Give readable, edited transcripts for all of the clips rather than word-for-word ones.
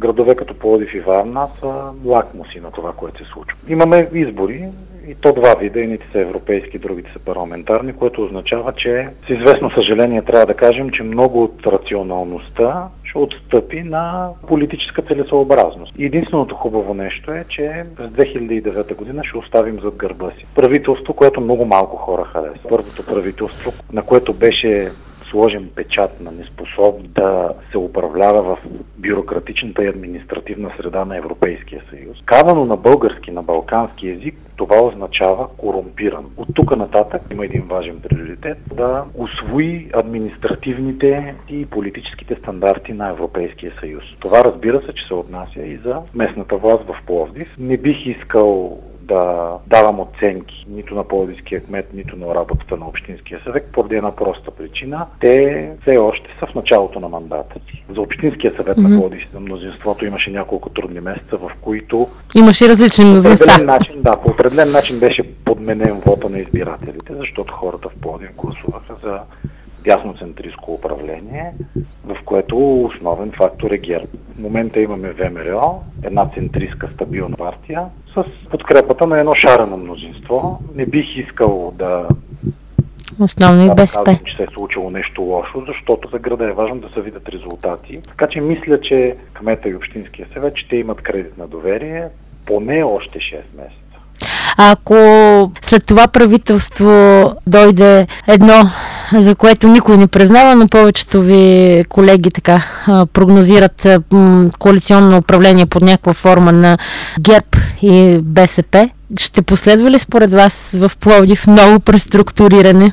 градове като Пловдив и Варна са лакмуси на това, което се случва. Имаме избори, и то два вида, едните са европейски, другите са парламентарни, което означава, че с известно съжаление трябва да кажем, че много от рационалността ще отстъпи на политическа целесообразност. И единственото хубаво нещо е, че през 2009 година ще оставим зад гърба си правителство, което много малко хора харесва. Първото правителство, на което беше сложен печат на неспособност да се управлява в бюрократичната и административна среда на Европейския съюз. Казано на български, на балкански език, това означава корумпиран. От тук нататък има един важен приоритет да усвои административните и политическите стандарти на Европейския съюз. Това, разбира се, че се отнася и за местната власт в Пловдив. Не бих искал да давам оценки нито на пловдивския кмет, нито на работата на Общинския съвет, поради една проста причина. Те все още са в началото на мандата си. За Общинския съвет на Пловдив за мнозинството имаше няколко трудни месеца, в които имаше различни мнозинства. По определен начин беше подменен вота на избирателите, защото хората в Пловдив гласуваха за дясноцентристко управление, в което основен фактор е ГЕРБ. В момента имаме ВМРО, една центристка стабилна партия, с подкрепата на едно шарено мнозинство. Не бих искал да основно и БСП. Казвам, че се е случило нещо лошо, защото за града е важно да се видят резултати. Така че мисля, че кмета и Общинския съвет ще имат кредит на доверие поне още 6 месеца. Ако след това правителство дойде едно, за което никой не признава, но повечето ви колеги така прогнозират коалиционно управление под някаква форма на ГЕРБ и БСП, ще последва ли според вас в Пловдив ново преструктуриране?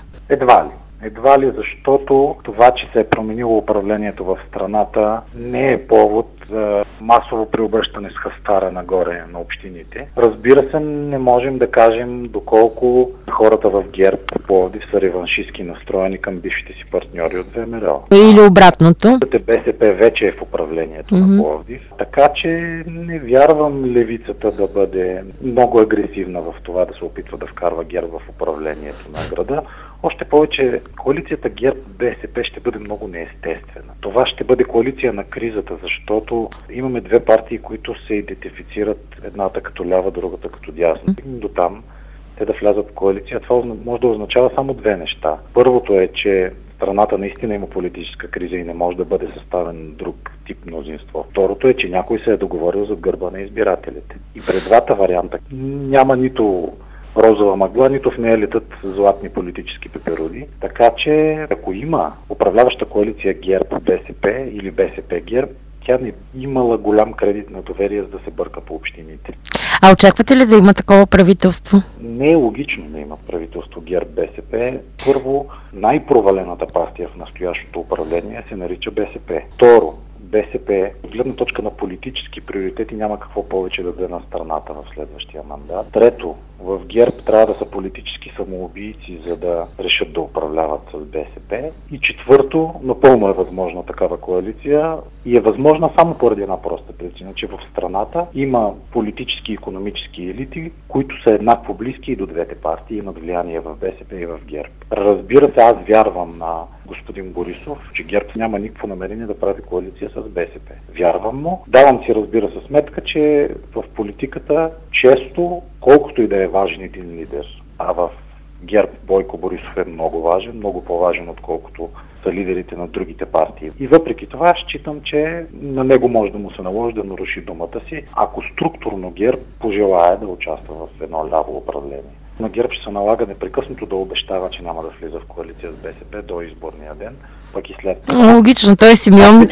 Едва ли, защото това, че се е променило управлението в страната, не е повод за масово преобръщане с хастара нагоре на общините. Разбира се, не можем да кажем доколко хората в ГЕРБ Пловдив са реваншистски настроени към бившите си партньори от ВМРО. Или обратното. БСП вече е в управлението на Пловдив, така че не вярвам левицата да бъде много агресивна в това да се опитва да вкарва ГЕРБ в управлението на града. Още повече, коалицията ГЕРБ-БСП ще бъде много неестествена. Това ще бъде коалиция на кризата, защото имаме две партии, които се идентифицират едната като лява, другата като дясна. До там те да влязат в коалиция. Това може да означава само две неща. Първото е, че страната наистина има политическа криза и не може да бъде съставен друг тип мнозинство. Второто е, че някой се е договорил зад гърба на избирателите. И пред двата варианта няма нито розова мъгла, нито в нея летат златни политически пеперуди. Така че, ако има управляваща коалиция ГЕРБ-БСП или БСП-ГЕРБ, тя не имала голям кредит на доверие, за да се бърка по общините. А очаквате ли да има такова правителство? Не е логично да има правителство ГЕРБ-БСП. Първо, най-провалената партия в настоящото управление се нарича БСП. Второ, БСП, от гледна точка на политически приоритети, няма какво повече да даде на страната в следващия мандат. Трето, в ГЕРБ трябва да са политически самоубийци, за да решат да управляват с БСП. И четвърто, напълно е възможна такава коалиция и е възможна само поради една проста причина, че в страната има политически и икономически елити, които са еднакво близки и до двете партии, имат влияние в БСП и в ГЕРБ. Разбира се, аз вярвам на господин Борисов, че ГЕРБ няма никакво намерение да прави коалиция с БСП. Вярвам му. Давам си, разбира се, сметка, че в политиката често, колкото и да е важен един лидер, а в ГЕРБ Бойко Борисов е много важен, много по-важен, отколкото са лидерите на другите партии. И въпреки това, считам, че на него може да му се наложи да наруши думата си, ако структурно ГЕРБ пожелае да участва в едно ляво управление. На ГЕРБ ще се налага непрекъснато да обещава, че няма да влиза в коалиция с БСП до изборния ден, пък и след това. Логично, той Симеон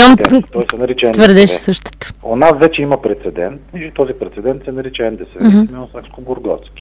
той се нарича твърдеше същото. У нас вече има прецедент и този прецедент се нарича НДСВ Симеон Сакскобургготски.